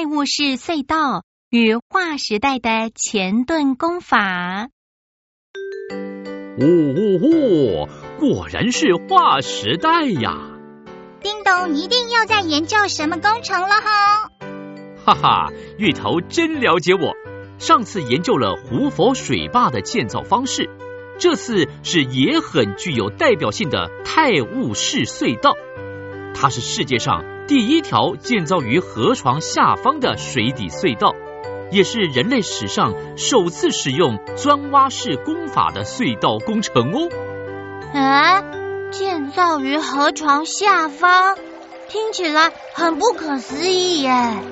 泰晤士隧道与划时代的前盾工法。 果然是划时代呀！ 叮咚一定又在研究什么工程了哈！ 哈哈，芋头真了解我。上次研究了胡佛水坝的建造方式，这次是也很具有代表性的泰晤士隧道。它是世界上第一条建造于河床下方的水底隧道，也是人类史上首次使用钻挖式工法的隧道工程哦。 建造于河床下方，听起来很不可思议耶。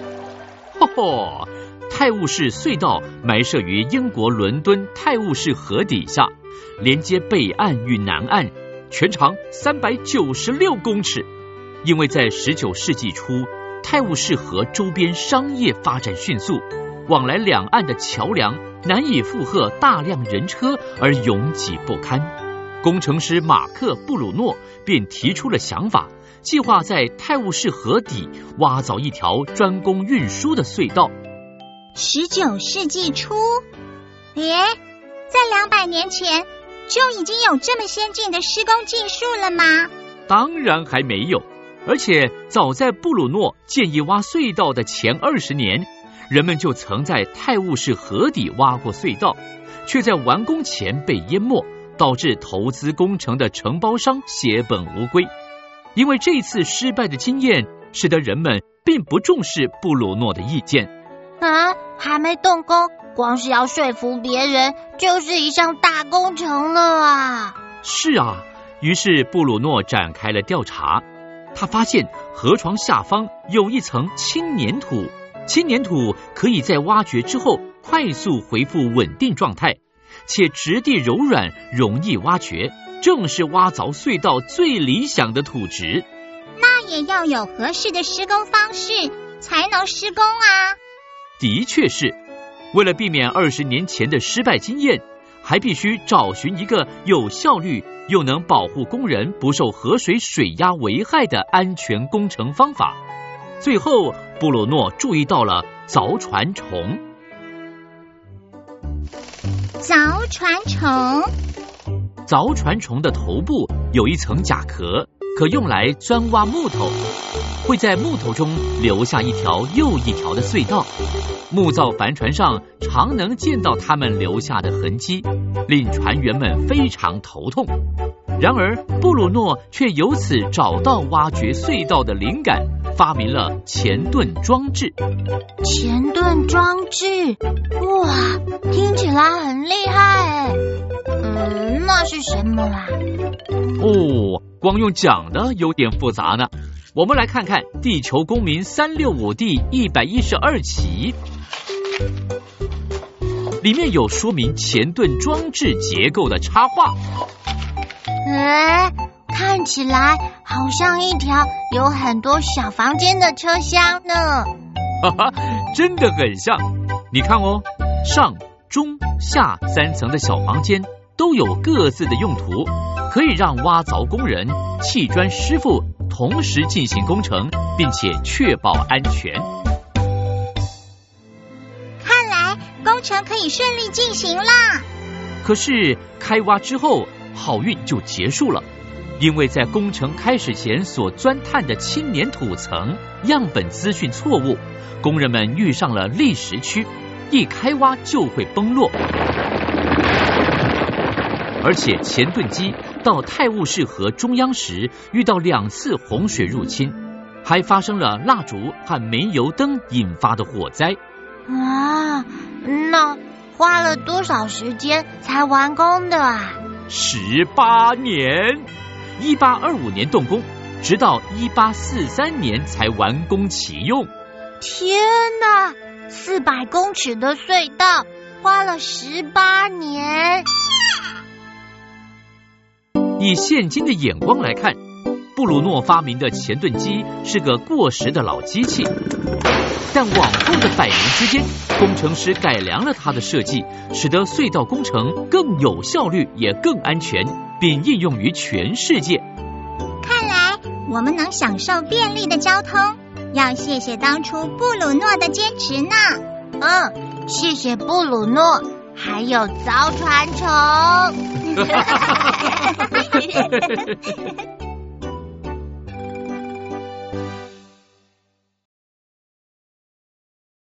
泰晤士隧道埋设于英国伦敦泰晤士河底下，连接北岸与南岸，全长396公尺。因为在19世纪初，泰晤士河周边商业发展迅速，往来两岸的桥梁难以负荷大量人车而拥挤不堪。工程师马克·布鲁诺便提出了想法，计划在泰晤士河底挖凿一条专供运输的隧道。 19世纪初，在200年前就已经有这么先进的施工技术了吗？ 当然还没有，而且早在布鲁诺建议挖隧道的前20年，人们就曾在泰晤士河底挖过隧道，却在完工前被淹没，导致投资工程的承包商血本无归。因为这次失败的经验，使得人们并不重视布鲁诺的意见。 还没动工，光是要说服别人，就是一项大工程了啊！ 是啊，于是布鲁诺展开了调查。他发现河床下方有一层轻粘土，轻粘土可以在挖掘之后快速恢复稳定状态，且质地柔软，容易挖掘，正是挖凿隧道最理想的土质。 那也要有合适的施工方式才能施工啊！ 的确是，为了避免20年前的失败经验，还必须找寻一个有效率又能保护工人不受河水水压危害的安全工程方法。最后，布鲁诺注意到了凿船虫。凿船虫的头部有一层甲壳，可用来钻挖木头，会在木头中留下一条又一条的隧道。木造帆船上常能见到它们留下的痕迹，令船员们非常头痛。然而布鲁诺却由此找到挖掘隧道的灵感，发明了前盾装置。 前盾装置，哇，听起来很厉害那是什么啦？ 光用讲的有点复杂呢。我们来看看地球公民365第112期，里面有说明前盾装置结构的插画。 看起来好像一条有很多小房间的车厢呢。 真的很像。你看上、中、下3层的小房间都有各自的用途，可以让挖凿工人、砌砖师傅同时进行工程，并且确保安全。 看来工程可以顺利进行啦。 可是开挖之后，好运就结束了，因为在工程开始前所钻探的轻粘土层样本资讯错误，工人们遇上了砾石区，一开挖就会崩落。而且前盾机到泰晤士河中央时遇到2次洪水入侵，还发生了蜡烛和煤油灯引发的火灾。 那花了多少时间才完工的啊 ？18年，1825年动工，直到1843年才完工启用。 天哪，400公尺的隧道花了18年。 以现今的眼光来看，布鲁诺发明的前盾机是个过时的老机器，但往后的100年之间，工程师改良了它的设计，使得隧道工程更有效率也更安全，并应用于全世界。 看来我们能享受便利的交通， 要谢谢当初布鲁诺的坚持呢。谢谢布鲁诺，还有造船虫。